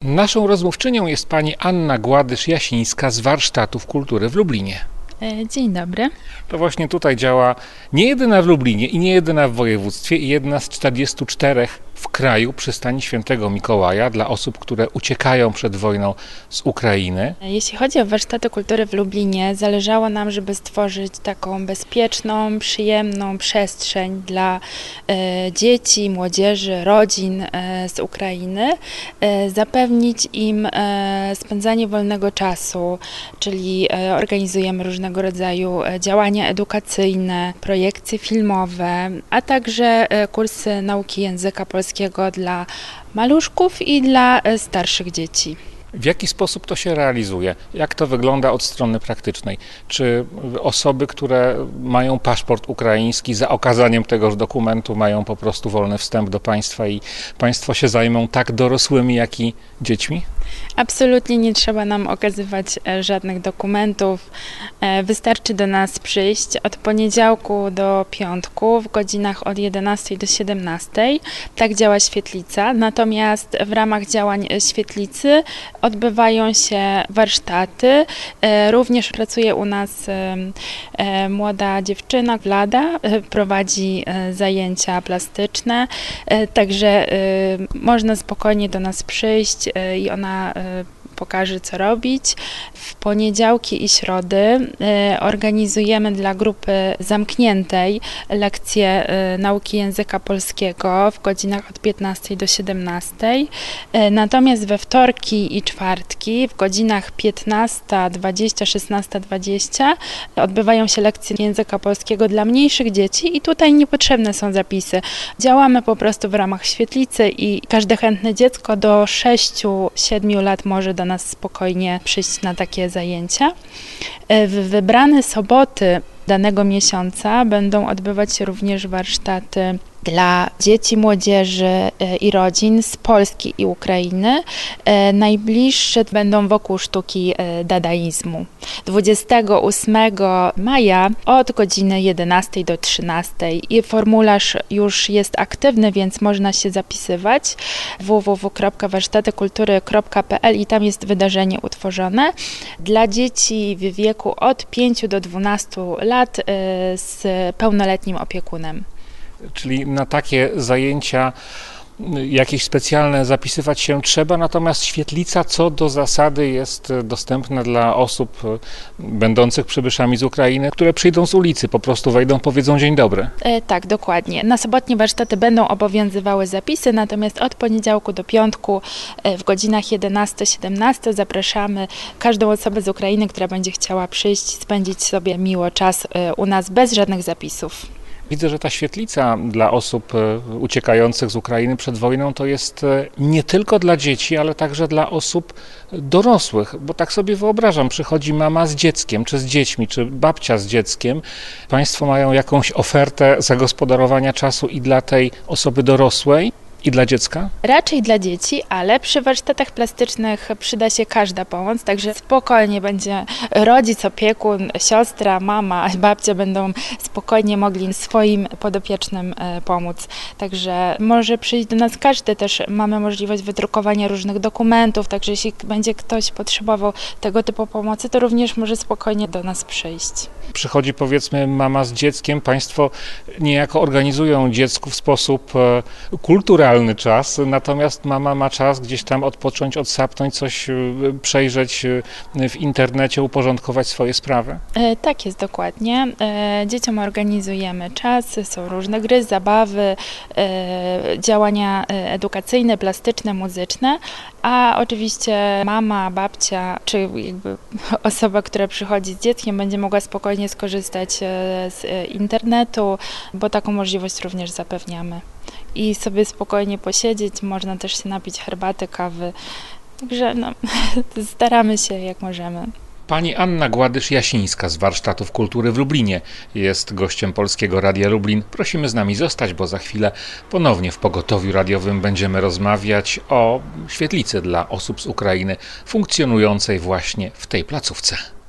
Naszą rozmówczynią jest pani Anna Gładysz-Jasińska z Warsztatów Kultury w Lublinie. Dzień dobry. To właśnie tutaj działa nie jedyna w Lublinie i nie jedyna w województwie i jedna z 44 w kraju przystani Świętego Mikołaja dla osób, które uciekają przed wojną z Ukrainy. Jeśli chodzi o Warsztaty Kultury w Lublinie, zależało nam, żeby stworzyć taką bezpieczną, przyjemną przestrzeń dla dzieci, młodzieży, rodzin z Ukrainy, zapewnić im spędzanie wolnego czasu, czyli organizujemy różnego rodzaju działania edukacyjne, projekcje filmowe, a także kursy nauki języka polskiego dla maluszków i dla starszych dzieci. W jaki sposób to się realizuje? Jak to wygląda od strony praktycznej? Czy osoby, które mają paszport ukraiński, za okazaniem tegoż dokumentu mają po prostu wolny wstęp do państwa i państwo się zajmą tak dorosłymi, jak i dziećmi? Absolutnie nie trzeba nam okazywać żadnych dokumentów. Wystarczy do nas przyjść od poniedziałku do piątku w godzinach od 11 do 17. Tak działa świetlica. Natomiast w ramach działań świetlicy odbywają się warsztaty. Również pracuje u nas młoda dziewczyna, Wlada, prowadzi zajęcia plastyczne. Także można spokojnie do nas przyjść i ona pokaże, co robić. W poniedziałki i środy organizujemy dla grupy zamkniętej lekcje nauki języka polskiego w godzinach od 15 do 17. Natomiast we wtorki i czwartki w godzinach 15:20, 16:20 odbywają się lekcje języka polskiego dla mniejszych dzieci i tutaj niepotrzebne są zapisy. Działamy po prostu w ramach świetlicy i każde chętne dziecko do 6-7 lat może do nas spokojnie przyjść na takie zajęcia. W wybrane soboty danego miesiąca będą odbywać się również warsztaty dla dzieci, młodzieży i rodzin z Polski i Ukrainy. Najbliższe będą wokół sztuki dadaizmu. 28 maja od godziny 11 do 13 i formularz już jest aktywny, więc można się zapisywać www.warsztatykultury.pl i tam jest wydarzenie utworzone dla dzieci w wieku od 5 do 12 lat z pełnoletnim opiekunem. Czyli na takie zajęcia jakieś specjalne zapisywać się trzeba, natomiast świetlica co do zasady jest dostępna dla osób będących przybyszami z Ukrainy, które przyjdą z ulicy, po prostu wejdą, powiedzą dzień dobry. Tak, dokładnie. Na sobotnie warsztaty będą obowiązywały zapisy, natomiast od poniedziałku do piątku w godzinach 11-17 zapraszamy każdą osobę z Ukrainy, która będzie chciała przyjść, spędzić sobie miło czas u nas bez żadnych zapisów. Widzę, że ta świetlica dla osób uciekających z Ukrainy przed wojną to jest nie tylko dla dzieci, ale także dla osób dorosłych, bo tak sobie wyobrażam, przychodzi mama z dzieckiem, czy z dziećmi, czy babcia z dzieckiem. Państwo mają jakąś ofertę zagospodarowania czasu i dla tej osoby dorosłej, i dla dziecka? Raczej dla dzieci, ale przy warsztatach plastycznych przyda się każda pomoc, także spokojnie będzie rodzic, opiekun, siostra, mama, babcia będą spokojnie mogli swoim podopiecznym pomóc. Także może przyjść do nas każdy, też mamy możliwość wydrukowania różnych dokumentów, także jeśli będzie ktoś potrzebował tego typu pomocy, to również może spokojnie do nas przyjść. Przychodzi powiedzmy mama z dzieckiem, państwo niejako organizują dziecku w sposób kulturalny czas, natomiast mama ma czas gdzieś tam odpocząć, odsapnąć, coś przejrzeć w internecie, uporządkować swoje sprawy. Tak jest, dokładnie. Dzieciom organizujemy czas, są różne gry, zabawy, działania edukacyjne, plastyczne, muzyczne, a oczywiście mama, babcia, czy jakby osoba, która przychodzi z dzieckiem, będzie mogła spokojnie skorzystać z internetu, bo taką możliwość również zapewniamy. I sobie spokojnie posiedzieć, można też się napić herbaty, kawy, także staramy się jak możemy. Pani Anna Gładysz-Jasińska z Warsztatów Kultury w Lublinie jest gościem Polskiego Radia Lublin. Prosimy z nami zostać, bo za chwilę ponownie w pogotowiu radiowym będziemy rozmawiać o świetlicy dla osób z Ukrainy funkcjonującej właśnie w tej placówce.